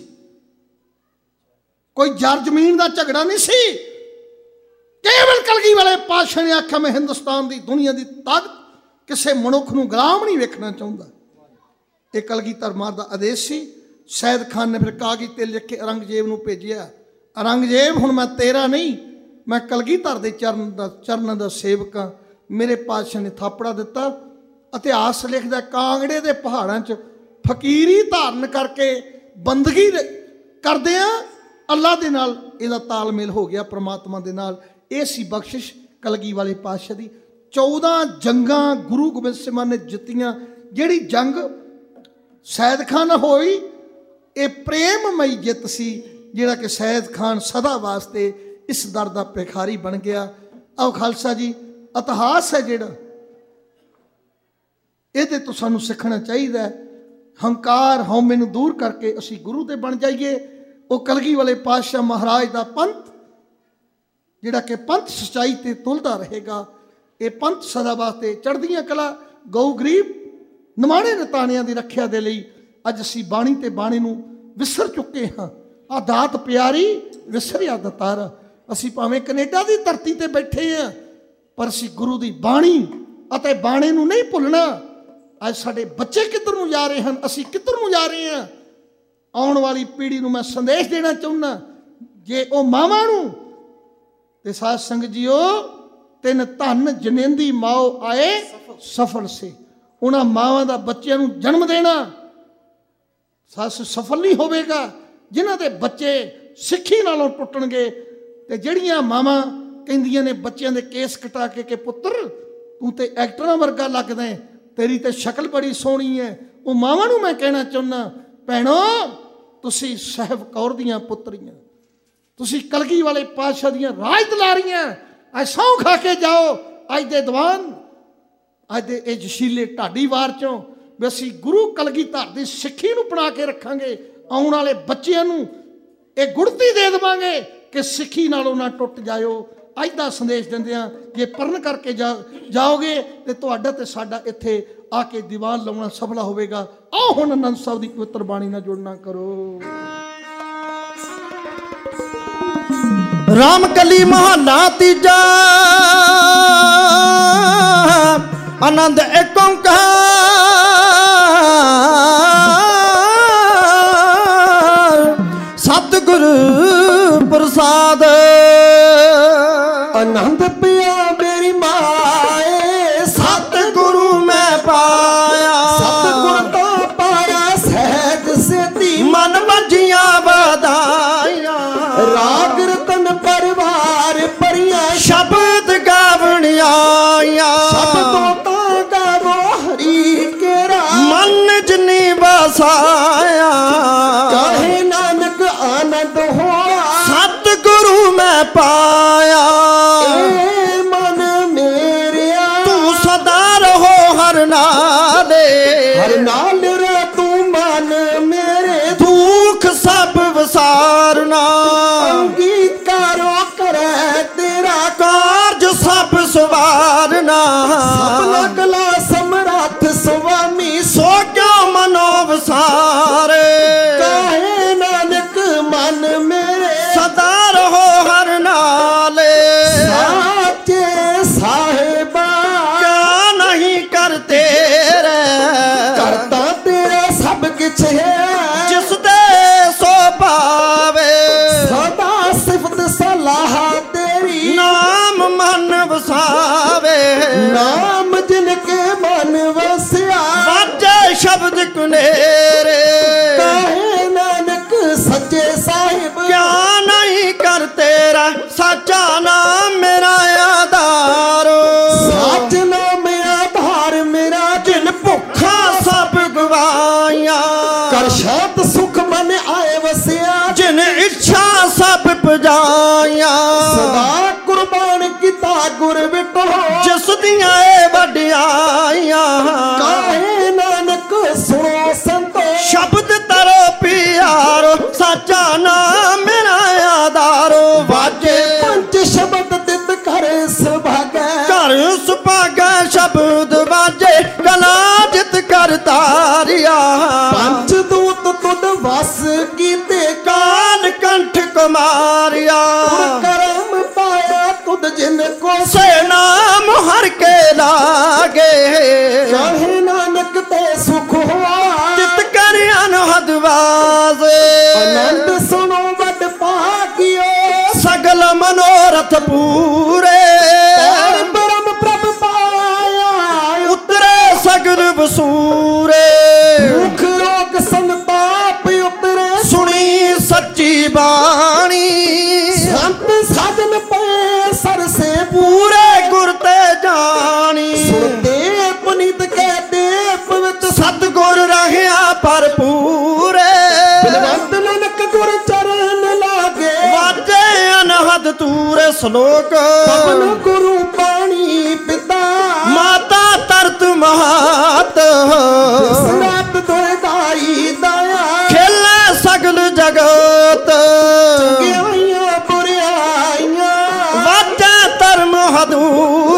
कोई जर जमीन दा झगड़ा नहीं सी। केवल कलगी वाले पातशाह ने आख्या मैं हिंदुस्तान दी दुनिया दी ताकत किसी मनुख नूं गुलाम नहीं वेखना चाहुंदा। ये कलगीधर मार दा आदेश सी। सैयद खान ने फिर कागज ते लिख के औरंगजेब नूं भेजिया औरंगजेब हुण मैं तेरा नहीं मैं कलगीधर दे चरण दा चरण दा सेवक हां। मेरे पातशाह ने थापड़ा दिता इतिहास लिखदा कांगड़े दे पहाड़ां च फकीरी धारण करके बंदगी करदिआं अल्लाह दे नाल इहदा तालमेल हो गया परमात्मा दे नाल। ये सी बख्शिश कलगी वाले पातशाह दी। चौदह जंगां गुरु गोबिंद सिंह ने जित्तियां जिहड़ी जंग सैयद खान होई ये प्रेममई जित सी जिहड़ा कि सैयद खान सदा वास्ते इस दर दा भिखारी बन गया। आओ खालसा जी इतिहास है जिहड़ा इहदे तो सानू सीखना चाहिए हंकार हौमे नूं दूर करके असीं गुरु ते बन जाइए। वो कलगी वाले पातशाह महाराज दा पंथ जिहड़ा कि पंथ सच्चाई ते तुलदा रहेगा। ये पंथ सदा वास्ते चढ़दियां कला गौ गरीब निमाणे नताणियां दी रखिया दे लई अज असीं बाणी ते बाणी नूं विसर चुके हाँ। आ दात प्यारी विसरिया दतारा असीं भावें कनेडा दी धरती ते बैठे हैं पर असीं गुरु दी बाणी अते बाणे नूं नहीं भुलना। अज साडे बच्चे किधर नूं जा रहे हैं असीं किधर नूं जा रहे हैं। आउण वाली पीढ़ी नूं मैं संदेश देना चाहुंदा जे ओ मावां नूं ते साध संगत जीओ तिन धन जनेंदी माओ आए सफल से उन्हां मावां दा बच्चिआं नूं जन्म देना सस सफल नहीं होवेगा जिन्हां दे बच्चे सिੱਖੀ नालों टुटणगे ते जिहड़ियां मावां कहंदियां ने बच्चिआं दे केस कटा के कि पुत्तर तू ते एक्टरां वर्गा लगदा है तेरी ते शक्ल बड़ी सोहणी है। वो मावां नूं मैं कहना चाहुंदा भैणो तुसीं साहिब कौर दियां पुत्तरियां ਤੁਸੀਂ ਕਲਗੀ ਵਾਲੇ ਪਾਤਸ਼ਾਹ ਦੀਆਂ ਰਾਜ ਦੁਲਾਰੀਆਂ ਅੱਜ ਸਹੁੰ ਖਾ ਕੇ ਜਾਓ ਅੱਜ ਦੇ ਦੀਵਾਨ ਅੱਜ ਦੇ ਇਹ ਜਸ਼ੀਲੇ ਢਾਡੀ ਵਾਰ ਚੋਂ ਵੀ ਅਸੀਂ ਗੁਰੂ ਕਲਗੀਧਰ ਦੀ ਸਿੱਖੀ ਨੂੰ ਬਣਾ ਕੇ ਰੱਖਾਂਗੇ। ਆਉਣ ਵਾਲੇ ਬੱਚਿਆਂ ਨੂੰ ਇਹ ਗੁੜਤੀ ਦੇ ਦੇਵਾਂਗੇ ਕਿ ਸਿੱਖੀ ਨਾਲੋਂ ਨਾ ਟੁੱਟ ਜਾਇਓ। ਅੱਜ ਦਾ ਸੰਦੇਸ਼ ਦਿੰਦੇ ਆ ਜੇ ਪਰਨ ਕਰਕੇ ਜਾ ਜਾਓਗੇ ਤੇ ਤੁਹਾਡਾ ਤੇ ਸਾਡਾ ਇੱਥੇ ਆ ਕੇ ਦੀਵਾਨ ਲਾਉਣਾ ਸਫਲਾ ਹੋਵੇਗਾ। ਆਓ ਹੁਣ ਆਨੰਦ ਸਾਹਿਬ ਦੀ ਪਵਿੱਤਰ ਬਾਣੀ ਨਾਲ ਜੁੜਨਾ ਕਰੋ। ਰਾਮ ਕਲੀ ਮਹੱਲਾ ਤੀਜਾ ਆਨੰਦ ਏਕ ਓੰਕਾਰ ਸਤਿਗੁਰ ਪ੍ਰਸਾਦ। ਆਨੰਦ ਪਿਆ ਮੇਰੀ ਮਾਏ ਸਤਿਗੁਰੂ ਮੈਂ ਪਾਇਆ ਸਤਿਗੁਰ ਤੋਂ ਪਾਇਆ ਸਹਿਜ ਸੇਤੀ ਮਨ ਵੱਜੀਆਂ ਵਧਾਈਆਂ ਰਾਗ ਰਤਨ ਪਰਿਵਾਰ ਭਰੀਆਂ ਸ਼ਬਦ ਗਾਵਣ ਆਇਆ ਸ਼ਬਦੋਂ ਤਾਂ ਗਾਵੋ ਹਰੀ ਕੇਰਾ ਮਨ ਜਨੀ ਵਸਾਇਆ ਚਾਹੇ ਨਾਨਕ ਆਨੰਦ ਹੋਆ ਸਤਿਗੁਰੂ ਮੈਂ ਪਾਇਆ। ਏ ਮਨ ਮੇਰਿਆ ਤੂੰ ਸਦਾ ਰਹੋ ਹਰ ਨਾਲੇ ਹਰ ਨਾਲ ਰਹਿ ਤੂੰ ਮਨ ਮੇਰੇ ਦੁੱਖ ਸਭ ਵਿਸਾਰਨਾ ਅੰਗੀਕਾਰੋ ਕਰੈ ਤੇਰਾ ਕਾਰਜ ਸਭ ਸਵਾਰਨਾ ਸਭਨਾ ਕਲਾ ਸਮਰੱਥ ਸੁਆਮੀ ਸੋ ਕਿਉ ਮਨੋ ਵਿਸਾਰੇ ਕਾਹੇ ਨਾਨਕ ਮਨ ਮੇਰੇ ਸਦਾ ਰਹੋ ਹਰ ਨਾਲੇ ਸਾਚੇ ਸਾਹਿਬਾ ਕਿਆ ਨਹੀਂ ਕਰ ਤੇਰੇ ਕਰਤਾ ਤੇਰਾ ਸਭ ਕਿਛ ਹੈ ਜਿਸ ਦੇ ਸੋ ਪਾਵੇ ਸਦਾ ਸਿਫਤ ਸਲਾਹ ਤੇਰੀ ਨਾਮ ਮਨ ਵਸਾਵੇ ਨਾਮ ਜਿਨ ਕੇ ਮਨ ਵਸਿਆ ਵਾਜੇ ਸ਼ਬਦ ਕੁਨੇਰੇ ਕਾਹੇ ਨਾਨਕ ਸੱਚੇ ਸਾਹਿਬ ਕਿਆ ਨਹੀਂ ਕਰ ਤੇਰਾ ਸਾਚਾ ਨਾਮ ਮੇਰਾ ਆਧਾਰ ਸੱਚ ਨਾਮ ਆਧਾਰ ਮੇਰਾ ਜਿਨ ਭੁੱਖਾ ਸਭ ਗਵਾਈਆਂ ਕਰ ਸ਼ਾਂਤ ਸੁਖ ਮਨ ਆਏ ਵਸਿਆ ਜਿਨ ਇੱਛਾ ਸਭ ਪਜਾਈਆਂ ਸਦਾ ਕੁਰਬਾਨ ਕੀਤਾ ਗੁਰ ਵਿਟੋ ਜਿਸ ਦੀਆਂ ਏ ਵਡਿਆਈਆਂ ਕਾਹੇ ਨਾਨਕ ਸੁਣੋ ਸੰਤੋ ਸ਼ਬਦ ਤਰੋ ਪਿਆਰੋ ਸਾਚਾ ਨਾਮ ਮੇਰਾ ਆਧਾਰੋ ਵਾਜੇ ਪੰਜ ਸ਼ਬਦ ਤਿਤ ਕਰ ਸੁਭਾਗੈ ਘਰ ਸੁਭਾਗਾ ਸ਼ਬਦ ਵਾਜੇ ਕਲਾ ਜਿਤ ਕਰ ਤਾਰਿਆ ਪੰਜ ਦੂਤ ਤੁਧ ਵਸ ਕੀਤੇ ਕਾਲ ਕੰਠ ਕੁਮਾਰਿਆ ਕਰਮ ਪਾਇਆ ਤੁਧ ਜਿਨ ਕੋ ਸੇ ਨਾਮ ਹਰ ਕੇ ਲਾਗੇ ਚਾਹੇ ਨਾਨਕ ਤੇ ਸੁਖ ਹੋਆ ਜਿਤ ਕਰ ਅਨਹਦ ਵਾਜ਼ੇ ਆਨੰਦ ਸੁਣੋ ਵੱਡ ਭਾਗਿਓ ਸਗਲ ਮਨੋਰਥ ਪੂਰੇ ਪਾਰ ਬ੍ਰਹਮ ਪ੍ਰਭ ਪਾਇਆ ਉਤਰੇ ਸਗਲ ਵਸੂਰੇ ਮੁਖ ਰੋਗ ਸੰਤਾਪ ਉਤਰੇ ਸੁਣੀ ਸੱਚੀ ਬਾਣੀ ਸੰਤ ਸਾਜਨ ਪਏ ਸਰਸੇ ਪੂਰੇ ਗੁਰ ਤੇ ਜਾਣੀ ਸੁਣਦੇ ਪੁਨੀਤ ਕਹਤੇ ਪਵਿੱਤ ਸਤਿਗੁਰ ਰਹਿਆ ਭਰਪੂਰੇ ਬਲਵੰਤ ਨਾਨਕ ਗੁਰ ਚਰਨ ਲਾਗੇ ਵਾਜੇ ਅਨਹਦ ਤੂਰੇ ਸ਼ਲੋਕ ਪਵਨ ਗੁਰੂ ਪਾਣੀ ਪਿਤਾ ਮਾਤਾ ਤਰਤ ਮਹਾਤ ਸਨਾਤ ਦੋਇ ਦਾਈ ਦਇਆ ਖੇਲੇ ਸਗਲ ਜਗਤ ਗਿਆਈਆਂ ਬੁਰਿਆਈਆਂ ਵਾਜੇ ਧਰਮ ਹਦੂਰ